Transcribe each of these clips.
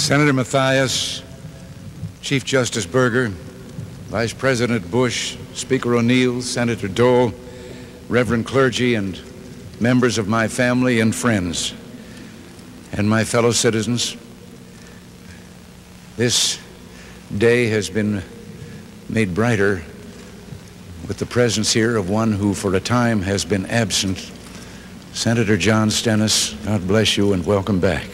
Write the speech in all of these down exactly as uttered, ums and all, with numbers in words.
Senator Mathias, Chief Justice Berger, Vice President Bush, Speaker O'Neill, Senator Dole, Reverend clergy, and members of my family and friends, and my fellow citizens, this day has been made brighter with the presence here of one who for a time has been absent, Senator John Stennis. God bless you and welcome back.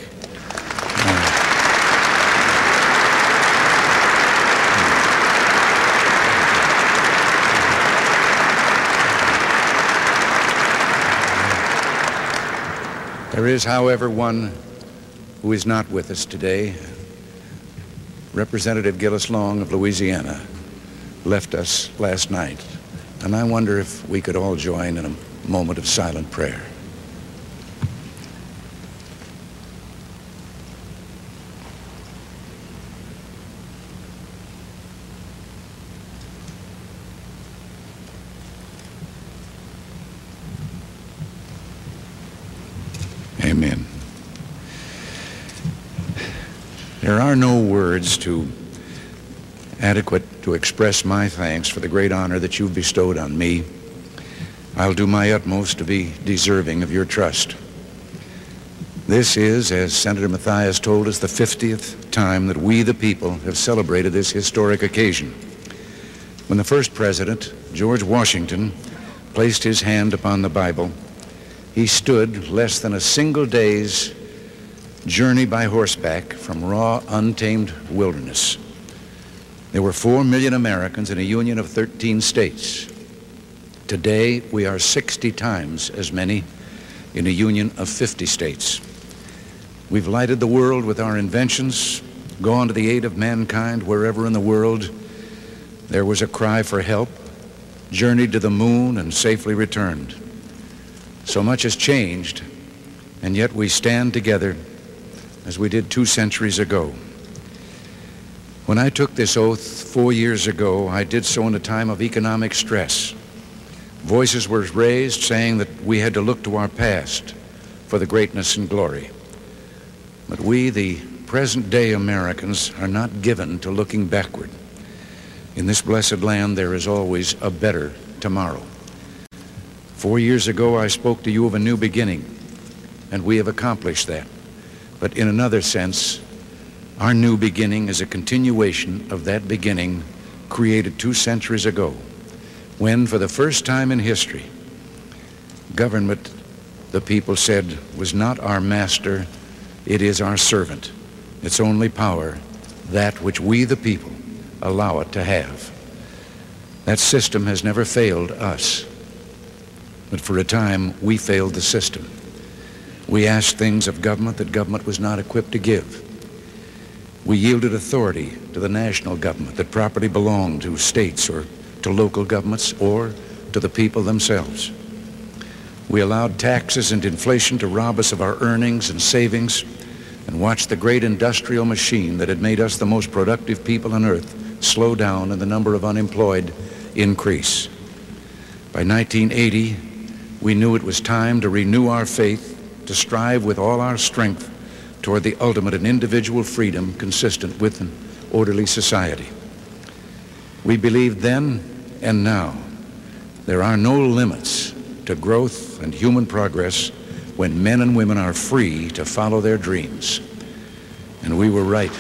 There is, however, one who is not with us today. Representative Gillis Long of Louisiana left us last night, and I wonder if we could all join in a moment of silent prayer. Amen. There are no words to adequate to express my thanks for the great honor that you've bestowed on me. I'll do my utmost to be deserving of your trust. This is, as Senator Mathias told us, the fiftieth time that we, the people, have celebrated this historic occasion. When the first president, George Washington, placed his hand upon the Bible, he stood less than a single day's journey by horseback from raw, untamed wilderness. There were four million Americans in a union of thirteen states. Today, we are sixty times as many in a union of fifty states. We've lighted the world with our inventions, gone to the aid of mankind wherever in the world there was a cry for help, journeyed to the moon and safely returned. So much has changed, and yet we stand together as we did two centuries ago. When I took this oath four years ago, I did so in a time of economic stress. Voices were raised saying that we had to look to our past for the greatness and glory. But we, the present-day Americans, are not given to looking backward. In this blessed land, there is always a better tomorrow. Four years ago, I spoke to you of a new beginning, and we have accomplished that. But in another sense, our new beginning is a continuation of that beginning created two centuries ago, when, for the first time in history, government, the people said, was not our master, it is our servant. Its only power, that which we, the people, allow it to have. That system has never failed us. But for a time, we failed the system. We asked things of government that government was not equipped to give. We yielded authority to the national government that properly belonged to states or to local governments or to the people themselves. We allowed taxes and inflation to rob us of our earnings and savings and watched the great industrial machine that had made us the most productive people on earth slow down and the number of unemployed increase. By nineteen eighty, we knew it was time to renew our faith, to strive with all our strength toward the ultimate in individual freedom consistent with an orderly society. We believed then and now there are no limits to growth and human progress when men and women are free to follow their dreams. And we were right.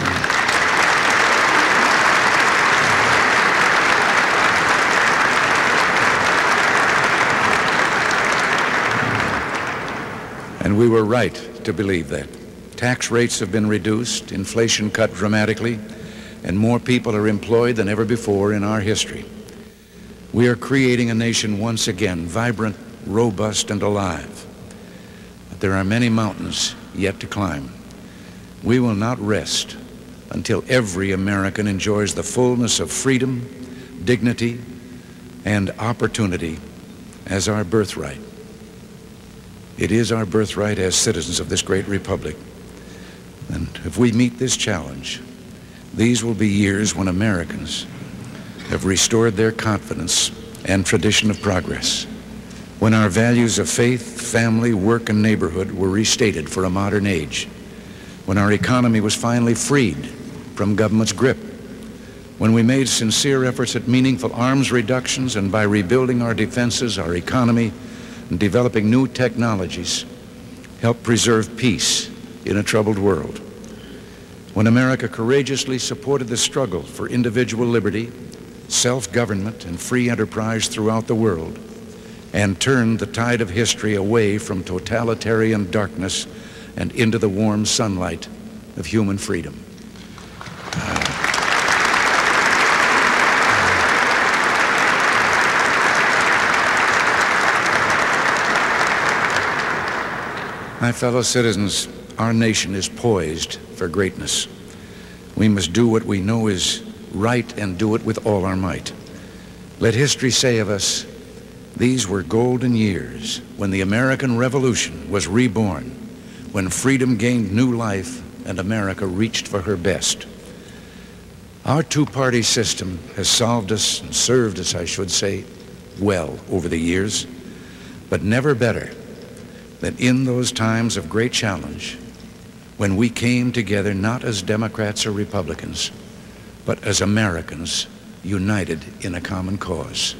And we were right to believe that. Tax rates have been reduced, inflation cut dramatically, and more people are employed than ever before in our history. We are creating a nation once again, vibrant, robust, and alive. But there are many mountains yet to climb. We will not rest until every American enjoys the fullness of freedom, dignity, and opportunity as our birthright. It is our birthright as citizens of this great republic. And if we meet this challenge, these will be years when Americans have restored their confidence and tradition of progress, when our values of faith, family, work, and neighborhood were restated for a modern age, when our economy was finally freed from government's grip, when we made sincere efforts at meaningful arms reductions, and by rebuilding our defenses, our economy, and developing new technologies, helped preserve peace in a troubled world. When America courageously supported the struggle for individual liberty, self-government, and free enterprise throughout the world, and turned the tide of history away from totalitarian darkness and into the warm sunlight of human freedom. My fellow citizens, our nation is poised for greatness. We must do what we know is right and do it with all our might. Let history say of us, these were golden years when the American Revolution was reborn, when freedom gained new life and America reached for her best. Our two-party system has solved us and served us, I should say, well over the years, but never better than in those times of great challenge when we came together not as Democrats or Republicans, but as Americans united in a common cause.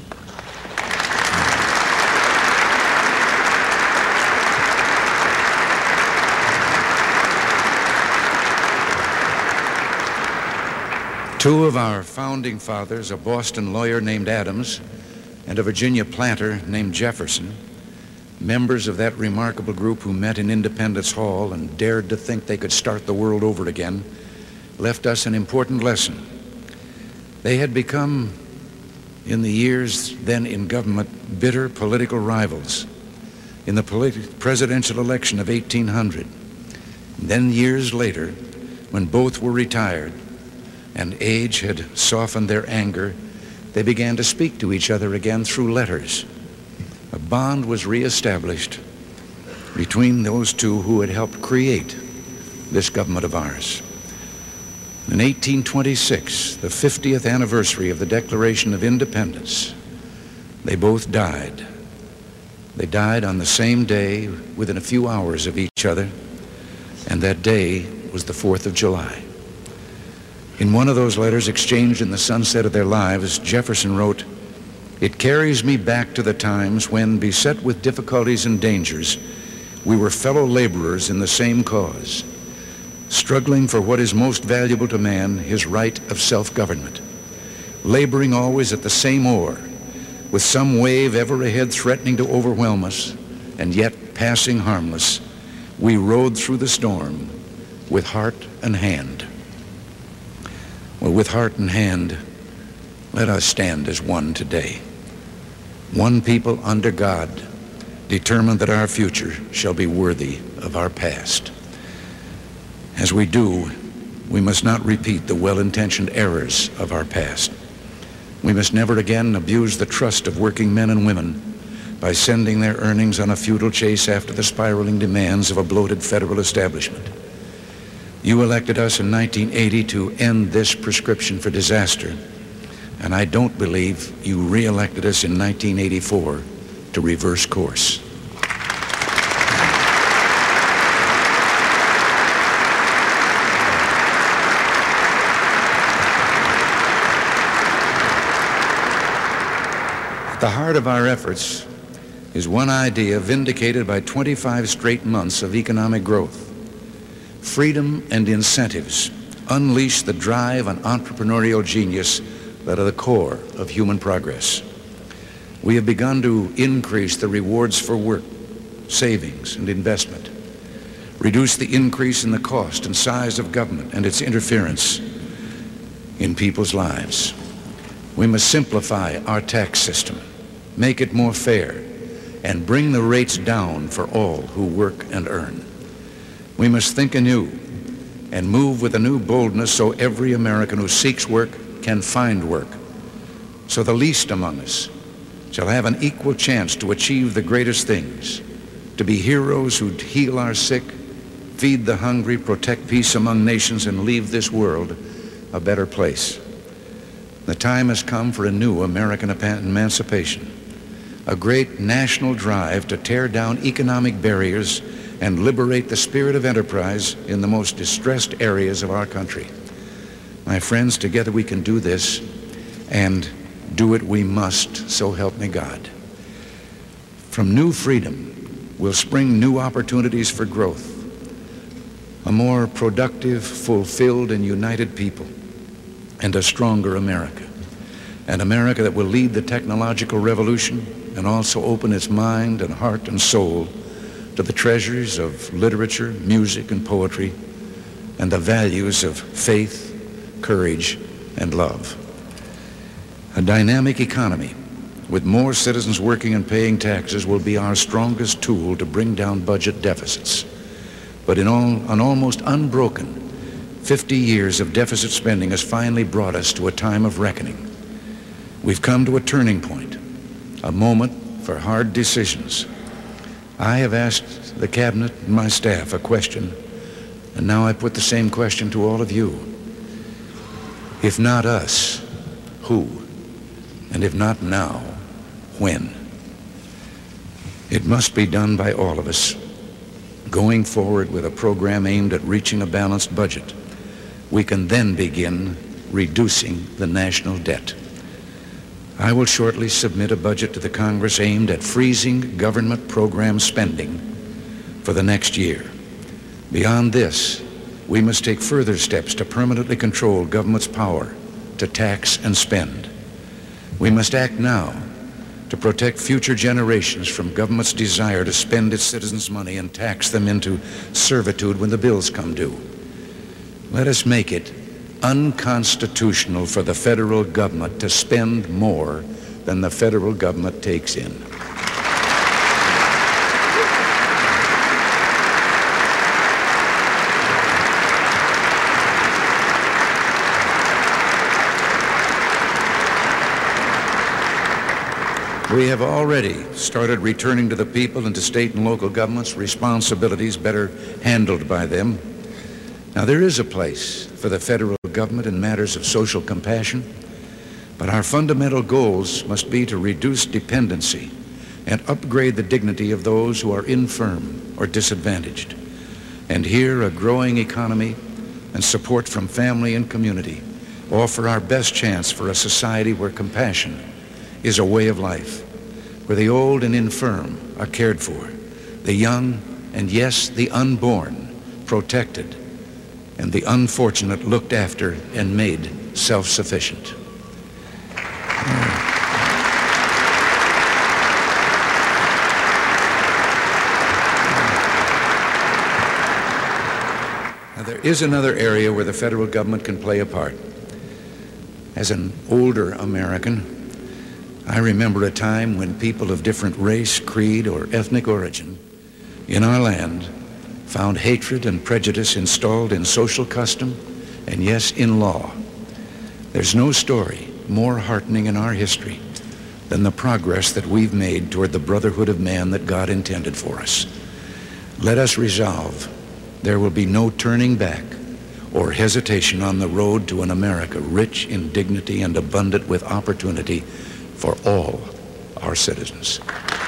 Two of our founding fathers, a Boston lawyer named Adams and a Virginia planter named Jefferson, members of that remarkable group who met in Independence Hall and dared to think they could start the world over again, left us an important lesson. They had become, in the years then in government, bitter political rivals. In the polit- presidential election of eighteen hundred, and then years later, when both were retired and age had softened their anger, they began to speak to each other again through letters. A bond was reestablished between those two who had helped create this government of ours. In eighteen twenty-six, the fiftieth anniversary of the Declaration of Independence, they both died. They died on the same day, within a few hours of each other, and that day was the fourth of July. In one of those letters exchanged in the sunset of their lives, Jefferson wrote, "It carries me back to the times when, beset with difficulties and dangers, we were fellow laborers in the same cause, struggling for what is most valuable to man, his right of self-government, laboring always at the same oar, with some wave ever ahead threatening to overwhelm us, and yet passing harmless, we rode through the storm with heart and hand." Well, with heart and hand, let us stand as one today. One people under God, determined that our future shall be worthy of our past. As we do, we must not repeat the well-intentioned errors of our past. We must never again abuse the trust of working men and women by sending their earnings on a futile chase after the spiraling demands of a bloated federal establishment. You elected us in nineteen eighty to end this prescription for disaster, and I don't believe you re-elected us in nineteen eighty-four to reverse course. At the heart of our efforts is one idea vindicated by twenty-five straight months of economic growth. Freedom and incentives unleash the drive and entrepreneurial genius that are the core of human progress. We have begun to increase the rewards for work, savings, and investment, reduce the increase in the cost and size of government and its interference in people's lives. We must simplify our tax system, make it more fair, and bring the rates down for all who work and earn. We must think anew and move with a new boldness so every American who seeks work can find work, so the least among us shall have an equal chance to achieve the greatest things, to be heroes who heal our sick, feed the hungry, protect peace among nations, and leave this world a better place. The time has come for a new American emancipation, a great national drive to tear down economic barriers and liberate the spirit of enterprise in the most distressed areas of our country. My friends, together we can do this, and do it we must, so help me God. From new freedom will spring new opportunities for growth, a more productive, fulfilled, and united people, and a stronger America. An America that will lead the technological revolution and also open its mind and heart and soul to the treasures of literature, music, and poetry, and the values of faith, courage, and love. A dynamic economy with more citizens working and paying taxes will be our strongest tool to bring down budget deficits. But in all, an almost unbroken fifty years of deficit spending has finally brought us to a time of reckoning. We've come to a turning point, a moment for hard decisions. I have asked the cabinet and my staff a question, and now I put the same question to all of you. If not us, who? And if not now, when? It must be done by all of us. Going forward with a program aimed at reaching a balanced budget, we can then begin reducing the national debt. I will shortly submit a budget to the Congress aimed at freezing government program spending for the next year. Beyond this, we must take further steps to permanently control government's power to tax and spend. We must act now to protect future generations from government's desire to spend its citizens' money and tax them into servitude when the bills come due. Let us make it unconstitutional for the federal government to spend more than the federal government takes in. We have already started returning to the people and to state and local governments responsibilities better handled by them. Now, there is a place for the federal government in matters of social compassion, but our fundamental goals must be to reduce dependency and upgrade the dignity of those who are infirm or disadvantaged. And here, a growing economy and support from family and community offer our best chance for a society where compassion is a way of life, where the old and infirm are cared for, the young and, yes, the unborn protected, and the unfortunate looked after and made self-sufficient. Now, there is another area where the federal government can play a part. As an older American, I remember a time when people of different race, creed, or ethnic origin in our land found hatred and prejudice installed in social custom and, yes, in law. There's no story more heartening in our history than the progress that we've made toward the brotherhood of man that God intended for us. Let us resolve there will be no turning back or hesitation on the road to an America rich in dignity and abundant with opportunity for all our citizens.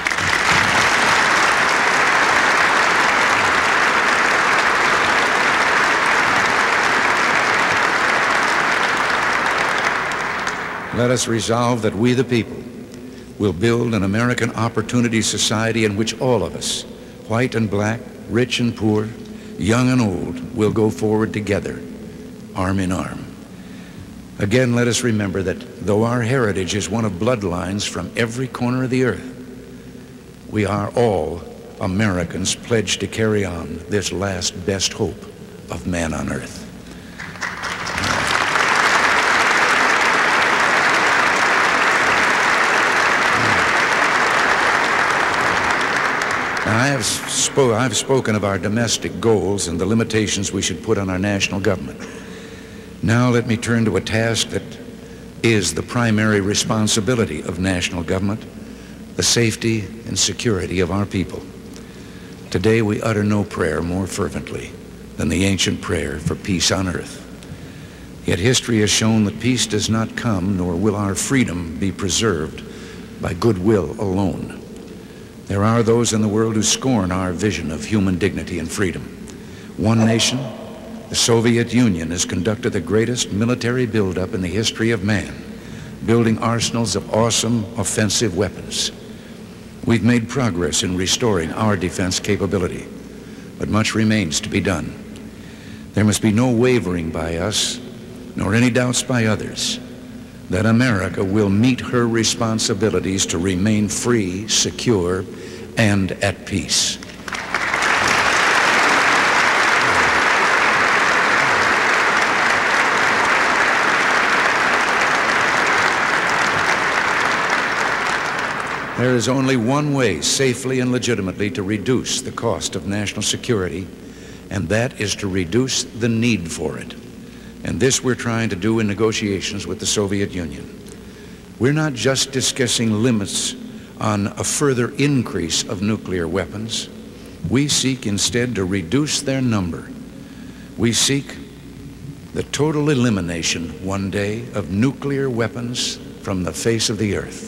Let us resolve that we, the people, will build an American opportunity society in which all of us, white and black, rich and poor, young and old, will go forward together, arm in arm. Again, let us remember that though our heritage is one of bloodlines from every corner of the earth, we are all Americans pledged to carry on this last best hope of man on earth. Now, I have spo- I've spoken of our domestic goals and the limitations we should put on our national government. Now let me turn to a task that is the primary responsibility of national government, the safety and security of our people. Today we utter no prayer more fervently than the ancient prayer for peace on earth. Yet history has shown that peace does not come, nor will our freedom be preserved by goodwill alone. There are those in the world who scorn our vision of human dignity and freedom. One nation, the Soviet Union, has conducted the greatest military buildup in the history of man, building arsenals of awesome offensive weapons. We've made progress in restoring our defense capability, but much remains to be done. There must be no wavering by us, nor any doubts by others, that America will meet her responsibilities to remain free, secure, and at peace. There is only one way safely and legitimately to reduce the cost of national security, and that is to reduce the need for it. And this we're trying to do in negotiations with the Soviet Union. We're not just discussing limits on a further increase of nuclear weapons. We seek instead to reduce their number. We seek the total elimination one day of nuclear weapons from the face of the earth.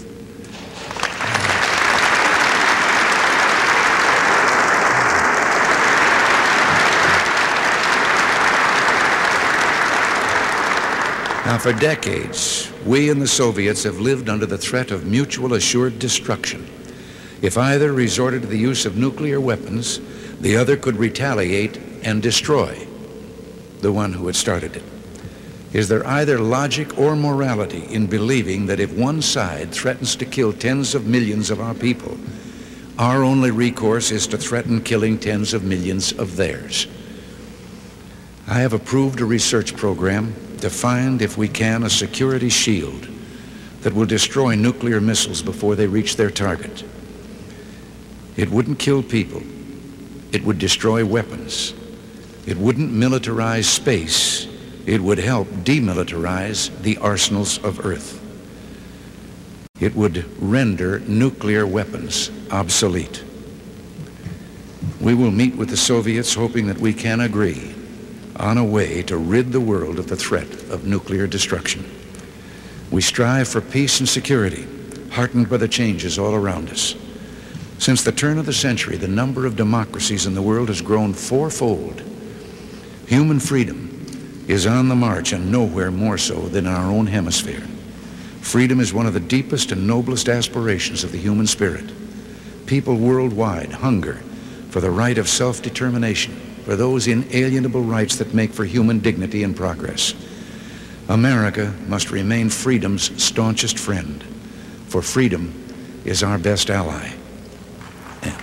Now, for decades, we and the Soviets have lived under the threat of mutual assured destruction. If either resorted to the use of nuclear weapons, the other could retaliate and destroy the one who had started it. Is there either logic or morality in believing that if one side threatens to kill tens of millions of our people, our only recourse is to threaten killing tens of millions of theirs? I have approved a research program to find, if we can, a security shield that will destroy nuclear missiles before they reach their target. It wouldn't kill people. It would destroy weapons. It wouldn't militarize space. It would help demilitarize the arsenals of Earth. It would render nuclear weapons obsolete. We will meet with the Soviets hoping that we can agree on a way to rid the world of the threat of nuclear destruction. We strive for peace and security, heartened by the changes all around us. Since the turn of the century, the number of democracies in the world has grown fourfold. Human freedom is on the march, and nowhere more so than in our own hemisphere. Freedom is one of the deepest and noblest aspirations of the human spirit. People worldwide hunger for the right of self-determination, for those inalienable rights that make for human dignity and progress. America must remain freedom's staunchest friend, for freedom is our best ally. Yeah.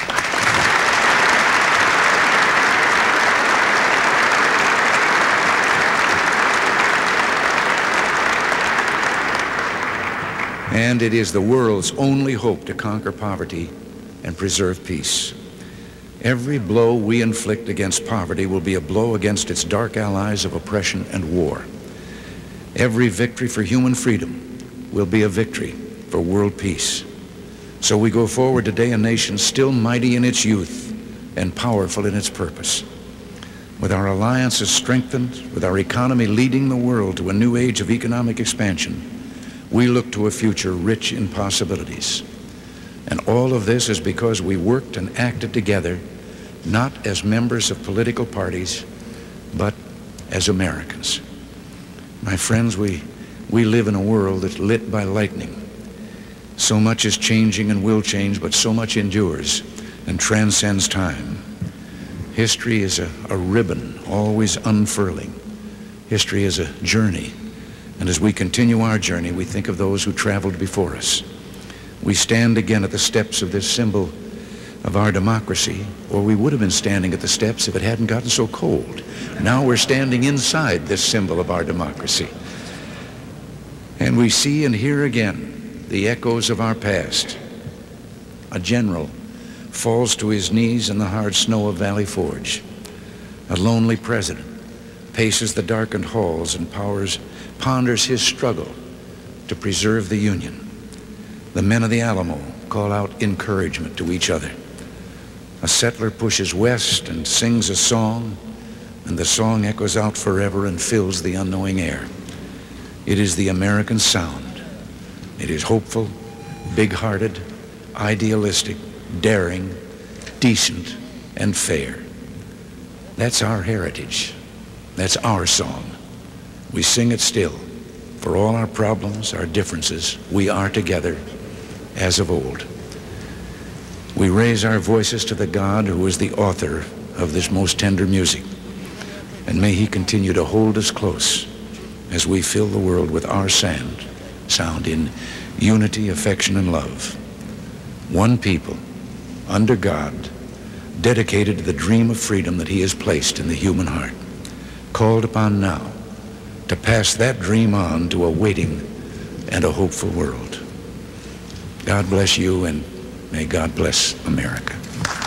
And it is the world's only hope to conquer poverty and preserve peace. Every blow we inflict against poverty will be a blow against its dark allies of oppression and war. Every victory for human freedom will be a victory for world peace. So we go forward today, a nation still mighty in its youth and powerful in its purpose. With our alliances strengthened, with our economy leading the world to a new age of economic expansion, we look to a future rich in possibilities. And all of this is because we worked and acted together, not as members of political parties, but as Americans. My friends, we, we live in a world that's lit by lightning. So much is changing and will change, but so much endures and transcends time. History is a, a ribbon always unfurling. History is a journey. And as we continue our journey, we think of those who traveled before us. We stand again at the steps of this symbol of our democracy, or we would have been standing at the steps if it hadn't gotten so cold. Now we're standing inside this symbol of our democracy. And we see and hear again the echoes of our past. A general falls to his knees in the hard snow of Valley Forge. A lonely president paces the darkened halls and powers, ponders his struggle to preserve the Union. The men of the Alamo call out encouragement to each other. A settler pushes west and sings a song, and the song echoes out forever and fills the unknowing air. It is the American sound. It is hopeful, big-hearted, idealistic, daring, decent, and fair. That's our heritage. That's our song. We sing it still. For all our problems, our differences, we are together as of old. We raise our voices to the God who is the author of this most tender music. And may he continue to hold us close as we fill the world with our sound, sound in unity, affection, and love. One people, under God, dedicated to the dream of freedom that he has placed in the human heart, called upon now to pass that dream on to a waiting and a hopeful world. God bless you, and may God bless America.